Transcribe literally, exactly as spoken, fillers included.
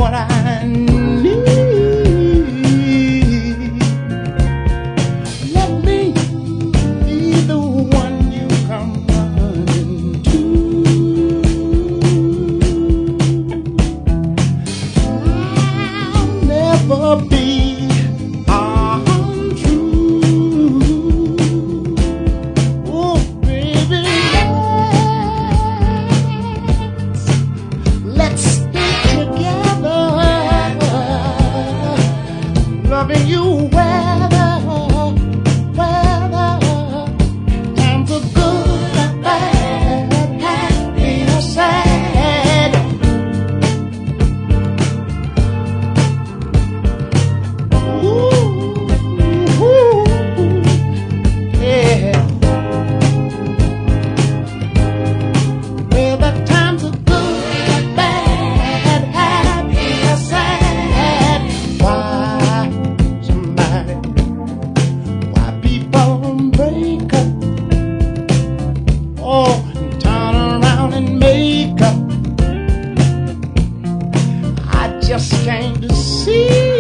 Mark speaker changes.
Speaker 1: what I need. Let me be the one you come running to. I'll never be untrue. Oh, baby, let's stay together, loving you weather, weather, times are good and bad, happy or sad. Ooh, ooh, yeah. Well, the times are good, bad, happy or sad. Why somebody, why people break up? Oh, and turn around and make up. I just came to see